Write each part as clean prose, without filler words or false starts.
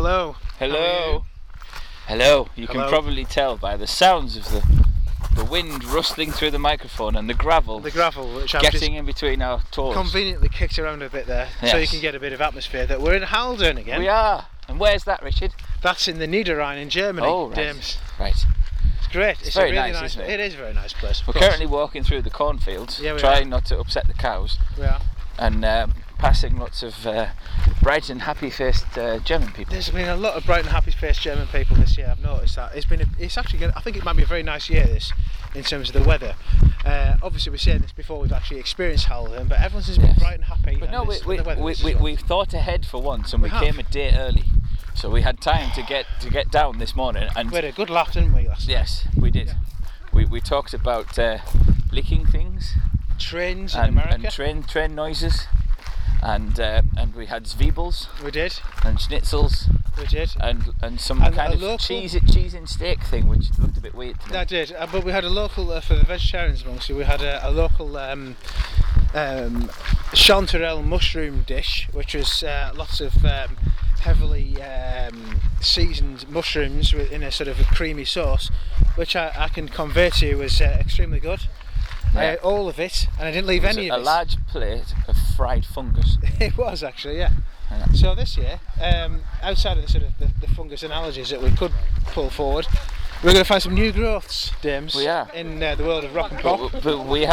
Hello. Hello. Hello. You can Hello. probably tell by the sounds of the wind rustling through the microphone and the gravel Which I've getting just in between our toes. conveniently kicked around a bit there, so you Yes. can get a bit of atmosphere that we're in Haldern again. We are. And where's that, Richard? That's in the Niederrhein in Germany. Oh, right. Dames. Right. It's great. It's very a really nice, isn't it? It is a very nice place. of We're course. currently walking through the cornfields, Yeah, we trying not to upset the cows, We are. and passing lots of bright and happy-faced German people. There's been a lot of bright and happy-faced German people this year. I've noticed that. It's actually. I think it might be a very nice year this, in terms of the weather. Obviously, we're saying this before we've actually experienced Haldern, but everyone's just been Yes. bright and happy. But and no, the weather is we thought ahead for once, and we have. came a day early, so we had time to get down this morning. And we had a good laugh, didn't we? Last night? yes, we did. Yeah. We talked about licking things Trains in and America. train noises, and we had zwiebels We did. and schnitzels We did. and some And kind a of local- cheese and steak thing, which looked a bit weird to me. I did, but we had a local for the vegetarians amongst you. We had a local chanterelle mushroom dish, which was lots of heavily seasoned mushrooms in a sort of a creamy sauce, which I can convey to you was extremely good. I Yeah. ate all of it, and I didn't leave It was any a of it. large plate of fried fungus. It was actually, yeah. Yeah. So this year, outside of the sort of the fungus analogies that we could pull forward, we're going to find some new growths, Dames. We are. In the world of rock and pop. But we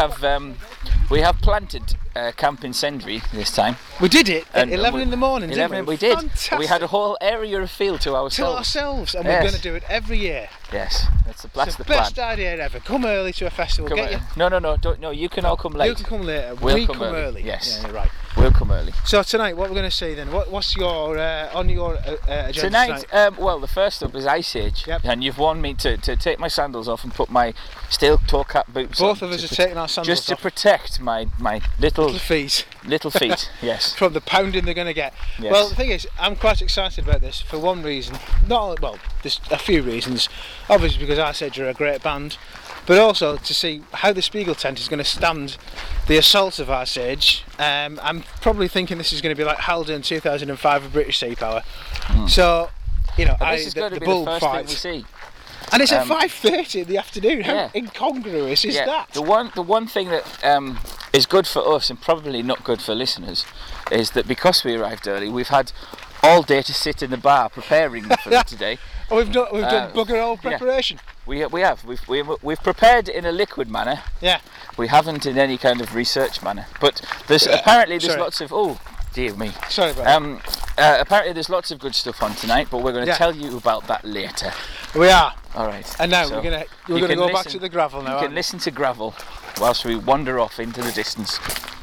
have planted Camp Incendiary this time. We did it at And 11 in the morning, didn't 11, we? we did. Fantastic. We had a whole area of field to to ourselves. ourselves, and Yes. we're going to do it every year. Yes, that's It's the the best plan. idea ever. Come early to a festival. Come Get on. you. No, don't. No, you can all come late. You can come later. We'll we come come early. early. Yes. Yeah, you're right. We'll come early. So tonight, what we're going to see then? What's your on your agenda Tonight, well, the first up is Ice Age, Yep. and you've warned me to take my sandals off and put my steel toe cap boots on. Both of us are taking our sandals just to off. protect my little Little feet feet. Yes. from the pounding they're going to get. Yes. Well, the thing is, I'm quite excited about this for one reason. There's a few reasons. Obviously, because I said you're a great band, but also to see how the Spiegel tent is going to stand the assault of Ice Age. I'm probably thinking this is going to be like Haldern 2005 of British Sea Power. So, you know, And this is going to be the bull first fight. thing we see. And it's at 5:30 in the afternoon. How Yeah. incongruous is that? The one thing that is good for us and probably not good for listeners is that because we arrived early, we've had all day to sit in the bar preparing for today. Oh, we've done bugger all yeah. preparation. We've prepared in a liquid manner. Yeah. We haven't in any kind of research manner. But there's apparently Sorry. lots of dear me. Sorry about Apparently there's lots of good stuff on tonight, but we're going to Yeah. tell you about that later. that. We are. All right. And now So we're gonna you go can back listen- to the gravel now. You aren't can we? listen to gravel whilst we wander off into the distance.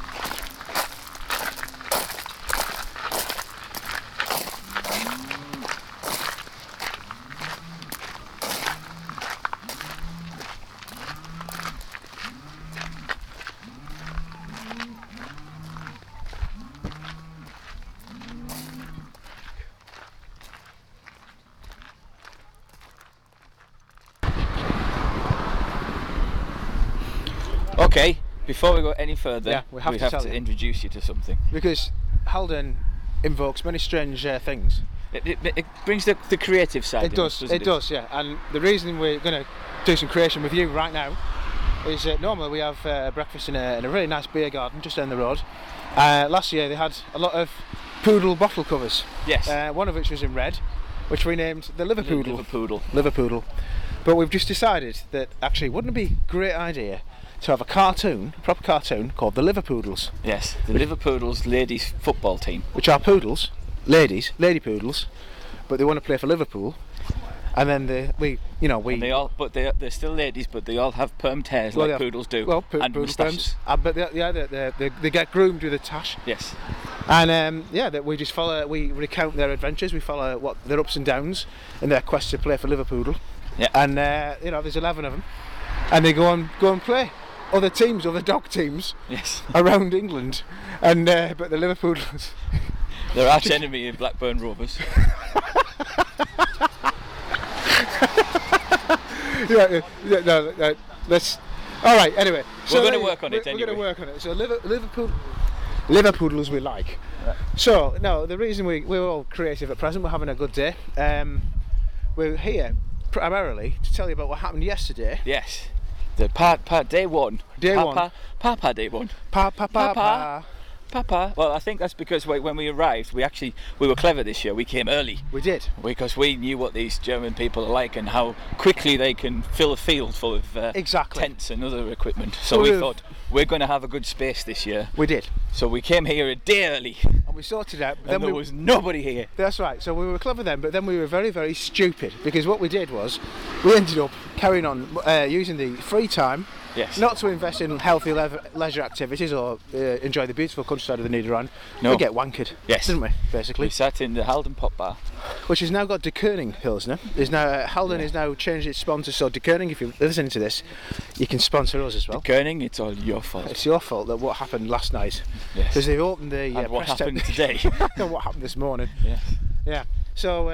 Okay, before we go any further, Yeah, we have to tell you. introduce you to something. Because Haldern invokes many strange things. It brings the creative side. It in does. us, doesn't It does. Yeah. And the reason we're going to do some creation with you right now is normally we have breakfast in a really nice beer garden just down the road. Last year they had a lot of poodle bottle covers. Yes. One of which was in red, which we named the Liverpoodle. Liverpoodle. Liverpoodle. But we've just decided that actually wouldn't it be a great idea to have a proper cartoon called the Liverpoodles, Yes, the Liverpoodles ladies football team. which are poodles, lady poodles, but they want to play for Liverpool. And then And they're still ladies, but they all have permed hairs like poodles do, Well, and poodle moustaches. perms. But they get groomed with a tash. Yes. And that we just follow. We recount their adventures. We follow what their ups and downs in their quest to play for Liverpool. Yeah. And there's 11 of them, and they go and play other teams, other dog teams Yes. around England. And but the Liverpool. Their arch enemy in Blackburn Rovers. Let's. All right. Anyway, We're going to work on it We're anyway. going to work on it. So Liverpool. Liverpoodles we like. Right. So, no, the reason we're all creative at present, we're having a good day. We're here primarily to tell you about what happened yesterday. Yes. The part day one. Day one. Papa day one. Papa. Papa. Well, I think that's because when we arrived, we were clever this year. We came early We did. because we knew what these German people are like and how quickly they can fill a field full of Exactly. tents and other equipment. So So we we've- thought we're going to have a good space this year. We did. So we came here a day early, And we sorted out. and there was nobody here. That's right. So we were clever then, but then we were very, very stupid because what we did was we ended up carrying on using the free time Yes. not to invest in healthy leisure activities or enjoy the beautiful countryside of the Niederrhein. No. We get wankered, Yes. didn't we? Basically, We sat in the Halden Pop Bar. which has now got De Koning Pilsner. Is now Halden has now changed its sponsor. So De Koning, if you're listening to this, you can sponsor us as well. Koenig, it's all your fault. It's your fault that what happened last night Yes. because they've opened the And what press happened tent- today. and what happened this morning. Yes. Yeah. So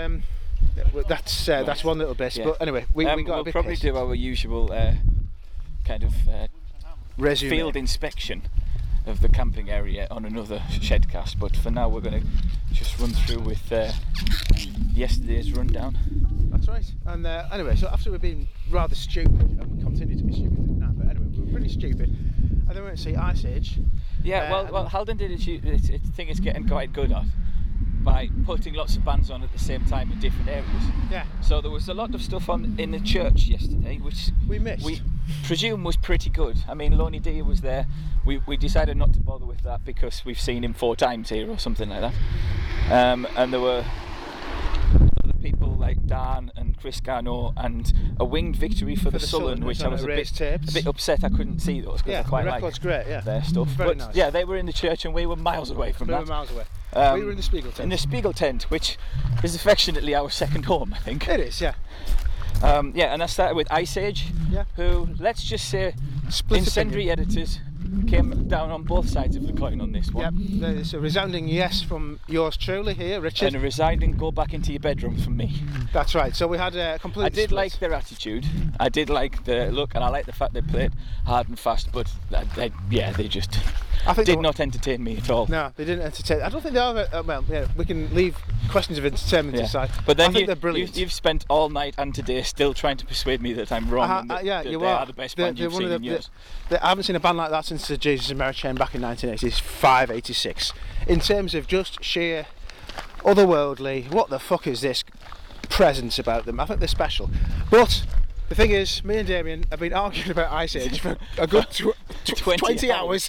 that's one little bit. Yeah. But anyway, we got a we'll bit probably pissed. do our usual kind of Resume. field inspection of the camping area on another Shedcast, but for now we're going to just run through with yesterday's rundown. That's right. And anyway, so after we've been rather stupid, and we continue to be stupid now, but anyway, we were pretty stupid. And then we went to see Ice Age. Yeah, well, Halden did its thing it's getting quite good at by putting lots of bands on at the same time in different areas. Yeah. So there was a lot of stuff on in the church yesterday, which We missed. we presume was pretty good. I mean, Loney D was there. We decided not to bother with that because we've seen him 4 times here or something like that. And there were other people like Dan and Chris Garneau and a winged victory for the Sullen, which I was a bit upset I couldn't see those because Yeah, I quite the like record's great. Yeah. their stuff. Very But nice. yeah, they were in the church and we were miles away from We were that. miles away. Um, We were in the Spiegel tent. In the Spiegel tent, which is affectionately our second home, I think. It is, yeah. Yeah, and I started with Ice Age, Yeah. who, let's just say, Split incendiary editors came down on both sides of the coin on this Yep. one. There's a resounding yes from yours truly here, Richard. And a resigning go back into your bedroom from me. That's right. So we had a complete. I did split. like their attitude. I did like the look, and I like the fact they played hard and fast. But they just I think did not entertain me at all. No, they didn't entertain. I don't think they are. Well, yeah, we can leave questions of entertainment Yeah. aside. But then I think they're brilliant. you've spent all night and today still trying to persuade me that I'm wrong. and that, yeah, that you they are. are the best They're band you've one seen of in years. I haven't seen a band like that since the Jesus and Mary Chain back in 1985, 86. In terms of just sheer otherworldly, what the fuck is this presence about them? I think they're special. But the thing is, me and Damien have been arguing about Ice Age for a good 20 hours.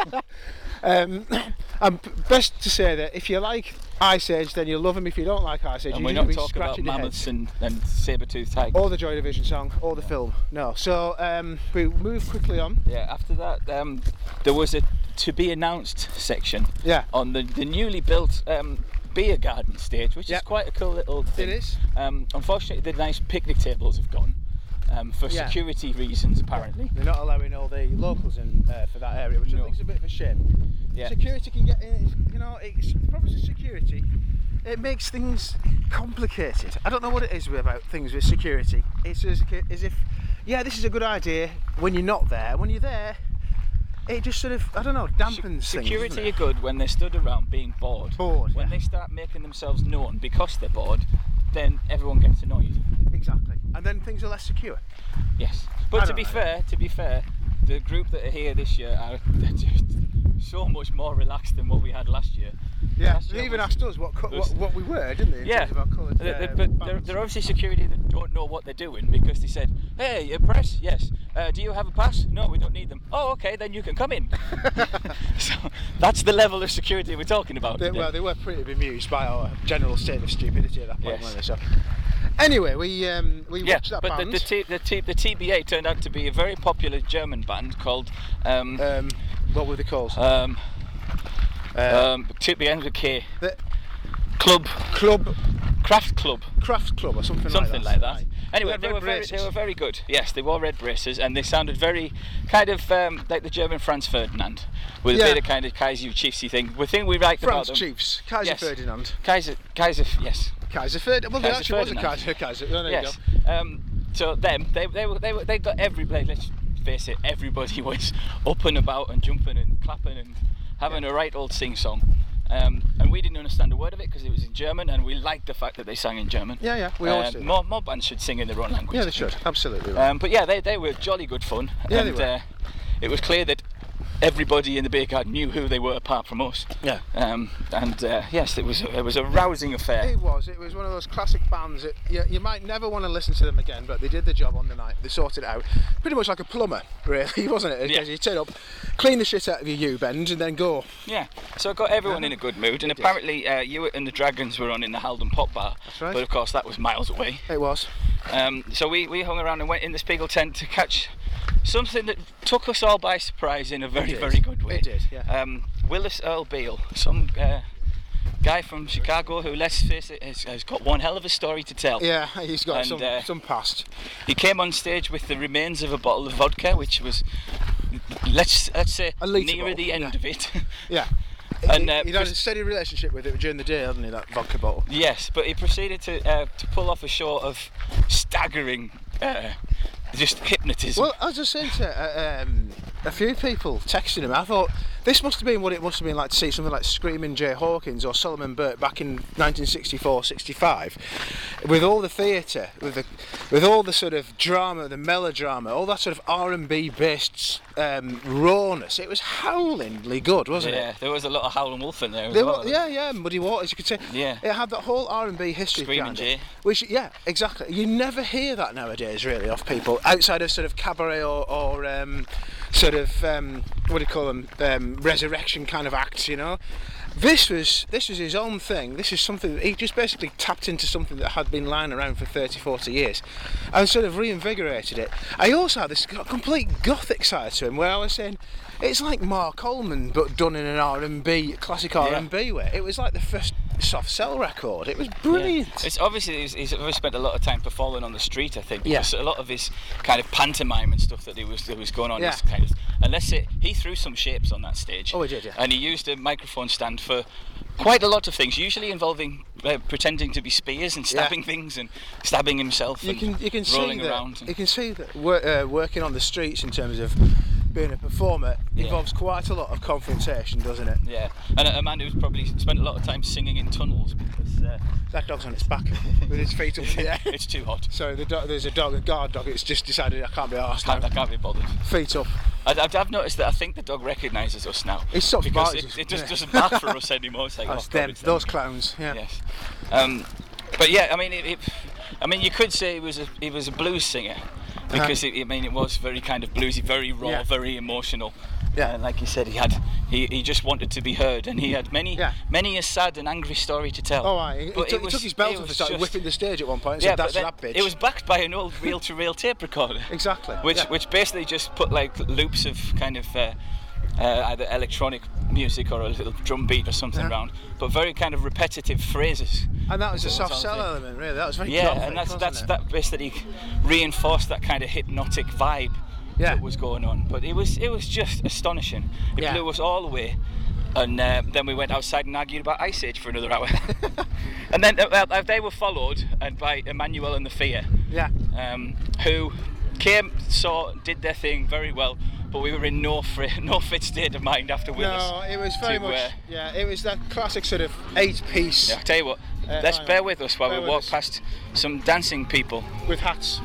And best to say that if you like Ice Age, then you'll love them. If you don't like Ice Age, And you're we're going not to be talking about scratching your head. mammoths and saber-toothed tigers. Or the Joy Division song, or the film. No. So we move quickly on. Yeah, after that, there was a to be announced section Yeah. on the newly built beer garden stage, which Yep. is quite a cool little thing. It is. Unfortunately, the nice picnic tables have gone for Yeah. security reasons, apparently. They're not allowing all the locals in for that area, which I No. think is a bit of a shame. Yeah. Security can get in, it's the problem with security. It makes things complicated. I don't know what it is about things with security. It's as if, yeah, this is a good idea when you're not there. When you're there, it just sort of, I don't know, dampens things. Security doesn't are it? good when they're stood around being bored. Bored, When yeah. they start making themselves known because they're bored, then everyone gets annoyed. Exactly. And then things are less secure. Yes. I But to don't be know. fair, the group that are here this year are just so much more relaxed than what we had last year. Yeah. Last They year even was- asked us what we were, didn't they? In Yeah, terms of our coloured, but bands. they're obviously security that don't know what they're doing because they said, "Hey, a press? Yes. Do you have a pass? No, we don't need them. Oh, okay, then you can come in." So that's the level of security we're talking about. They, today. well, they were pretty bemused by our general state of stupidity at that point, Yes. weren't they? So, anyway, we Yeah, watched that but band. the TBA turned out to be a very popular German band called What were they called? TBA with a K. The Club Craft Club. Club or something Like that. Right. Anyway, had they red were braces. very good. Yes, they wore red braces and they sounded very kind of like the German Franz Ferdinand with a Yeah. bit of kind of Kaiser Chiefsy thing. The thing we liked France about them. Chiefs, Kaiser Yes. Ferdinand. Kaiser, yes. Kaiser Ferdinand. Well, there Kaiser actually was a Ferdinand. Kaiser. Oh, there Yes. you go. So them, they got every. Let's face it, everybody was up and about and jumping and clapping and having a right old sing-song. And we didn't understand a word of it because it was in German, and we liked the fact that they sang in German. Yeah, we always do. More bands should sing in their own language. Yeah, they should, absolutely. Right. But yeah, they were jolly good fun. Yeah, and they were. It was clear that everybody in the beer garden knew who they were apart from us. Yeah. Yes, it was a rousing affair. It was one of those classic bands that you might never want to listen to them again, but they did the job on the night. They sorted it out. Pretty much like a plumber, really, wasn't it? Because you turn up, clean the shit out of your U-bend and then go. Yeah, so it got everyone in a good mood, and apparently Hewitt and the Dragons were on in the Haldon Pop Bar. That's right. But of course that was miles away. It was. So we hung around and went in the Spiegel tent to catch something that took us all by surprise in a very good way. It did, yeah. Willis Earl Beale, some guy from Chicago who, let's face it, has got one hell of a story to tell. Yeah, he's got And, some past. He came on stage with the remains of a bottle of vodka, which was, let's say, nearer the end of it. Yeah. And he'd had a steady relationship with it during the day, hadn't he, that vodka bottle? Yes, but he proceeded to pull off a show of staggering just hypnotism. Well, I was just saying to a few people texting him, I thought this must have been what it must have been like to see something like Screaming Jay Hawkins or Solomon Burke back in 1964-65, with all the theatre, with all the sort of drama, the melodrama, all that sort of R&B based rawness. It was howlingly good, wasn't it? Yeah, there was a lot of Howlin' Wolf in there as well. Yeah, Muddy Waters, you could say. Yeah. It had that whole R&B history Screaming behind Jay. it, which, yeah, exactly. You never hear that nowadays, really, off people outside of sort of cabaret or sort of what do you call them, resurrection kind of acts, you know. This was his own thing. This is something that he just basically tapped into something that had been lying around for 30-40 years and sort of reinvigorated it. I also had this complete gothic side to him where I was saying it's like Mark Coleman but done in an R&B, classic R&B way. It was like the first Soft Cell record. It was brilliant. Yeah. It's obviously he's spent a lot of time performing on the street, I think. Yeah. Because a lot of his kind of pantomime and stuff that was going on. Yeah. Is kind of, and let's say he threw some shapes on that stage. Oh, he did, yeah. And he used a microphone stand for quite a lot of things, usually involving pretending to be spears and stabbing things and stabbing himself. You can rolling see around. that. You can see that working on the streets in terms of being a performer involves quite a lot of confrontation, doesn't it? Yeah, and a man who's probably spent a lot of time singing in tunnels because that dog's on its back with its feet up in the air. It's too hot. So there's a guard dog. It's just decided I can't be arsed now. I can't be bothered. Feet up. I've noticed that I think the dog recognises us now. It stops because barking. it just doesn't bark for us anymore. It's like, That's oh, them, God, those clowns. Yeah. Yes. But yeah, I mean, you could say he was a blues singer because it was very kind of bluesy, very raw, very emotional. Yeah. And like you said, he just wanted to be heard, and he had many a sad and angry story to tell. Oh, right. He took his belt off and started whipping the stage at one point and said, "That's that bitch." It was backed by an old reel-to-reel tape recorder. Exactly. Which basically just put like loops of kind of either electronic music or a little drum beat or something around, but very kind of repetitive phrases. And that was a Soft Cell element, really. That was very gothic, and that basically reinforced that kind of hypnotic vibe that was going on. But it was just astonishing. It blew us all away. And then we went outside and argued about Ice Age for another hour. And then they were followed by Emmanuel and the Fear, who came, did their thing very well. But we were in no fit state of mind after Willis. No, it was very much. It was that classic sort of 8-piece. I'll tell you what. Let's bear with us while we walk past some dancing people with hats.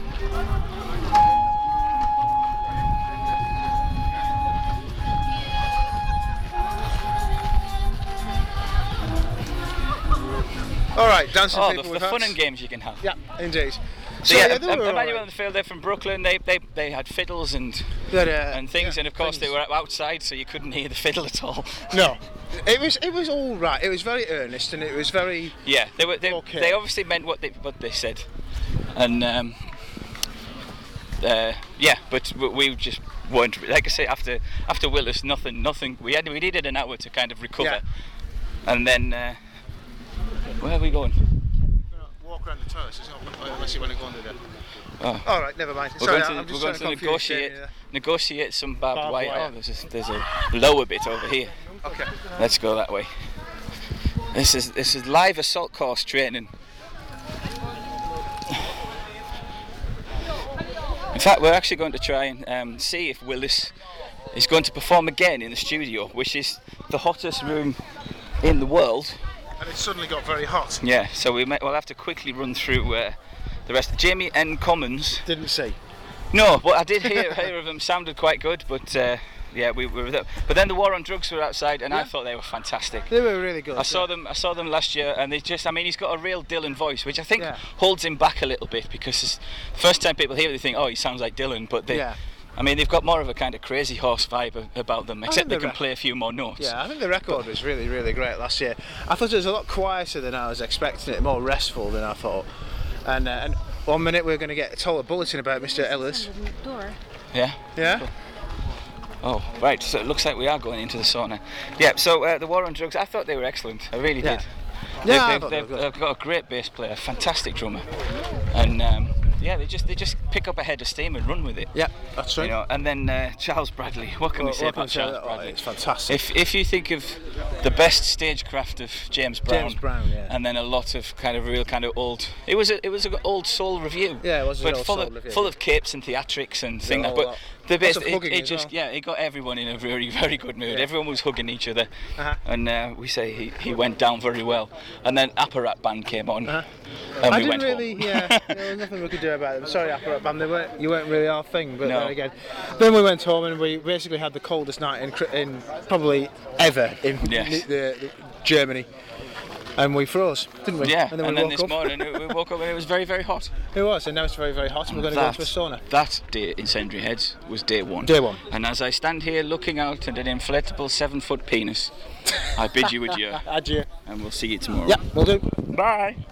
All right, dancing people with hats. The fun and games you can have. Yeah, indeed. So Emmanuel and Phil, they're from Brooklyn. They had fiddles and things, and of course they were outside, so you couldn't hear the fiddle at all. No, it was all right. It was very earnest, and it was very They obviously meant what they said, and but we just weren't. Like I say, after Willis, nothing. We needed an hour to kind of recover, and then where are we going? Walk around the toilets, unless you want to go under there. Oh. All right, never mind. We're going to negotiate some barbed wire. Oh, there's a lower bit over here. Okay. Let's go that way. This is live assault course training. In fact, we're actually going to try and see if Willis is going to perform again in the studio, which is the hottest room in the world. And it suddenly got very hot. Yeah, so we'll have to quickly run through the rest. Jamie N. Commons. Didn't see. No, but I did hear of them. Sounded quite good, but yeah, we were there. But then the War on Drugs were outside, and I thought they were fantastic. They were really good. I saw them last year, and they just, I mean, he's got a real Dylan voice, which I think holds him back a little bit, because it's the first time people hear it, they think, oh, he sounds like Dylan, but they, I mean, they've got more of a kind of crazy horse vibe about them, except they can play a few more notes. Yeah, I think the record was really, really great last year. I thought it was a lot quieter than I was expecting it, more restful than I thought. And 1 minute we're going to get told a bulletin about Mr. Ellis. Yeah? Yeah? Cool. Oh, right, so it looks like we are going into the sauna. Yeah, so the War on Drugs, I thought they were excellent, I really did. Yeah, they've got a great bass player, fantastic drummer, and yeah, they just pick up a head of steam and run with it. Yeah, that's right. You know, and then Charles Bradley. What can we say about Charles Bradley? It's fantastic. If you think of the best stagecraft of James Brown, yeah. and then a lot of kind of real kind of old. It was an old soul review. Yeah, it was an old full soul of review. Full of capes and theatrics and things like that. But the best, it got everyone in a very, very good mood. Yeah. Everyone was hugging each other, and we say he went down very well. And then Apparat Band came on, and we went home. Yeah, there was nothing we could do about them. Sorry, Apparat Band, you weren't really our thing. But then again, then we went home and we basically had the coldest night in probably ever in the Germany. And we froze, didn't we? Yeah, and then this morning we woke up and it was very, very hot. It was, and now it's very, very hot, and we're going to go into a sauna. That day in Incendiary Heads was day one. Day one. And as I stand here looking out at an inflatable 7-foot penis, I bid you adieu. Adieu. And we'll see you tomorrow. Yeah, we'll do. Bye.